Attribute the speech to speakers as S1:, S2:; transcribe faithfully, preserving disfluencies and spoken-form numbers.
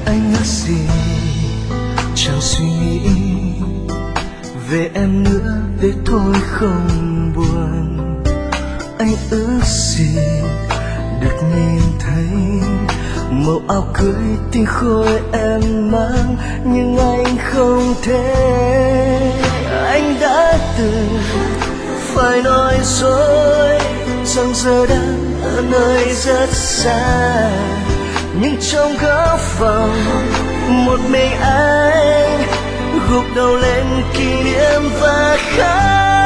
S1: Anh ước gì chẳng suy nghĩ về em nữa để thôi không buồn. Anh ước gì được nhìn thấy màu áo cưới tinh khôi em mang, nhưng anh không thể. Anh đã từng phải nói dối rằng giờ đang ở nơi rất xa, nhưng trong góc phòng một mình anh gục đầu lên kỷ niệm và khóc.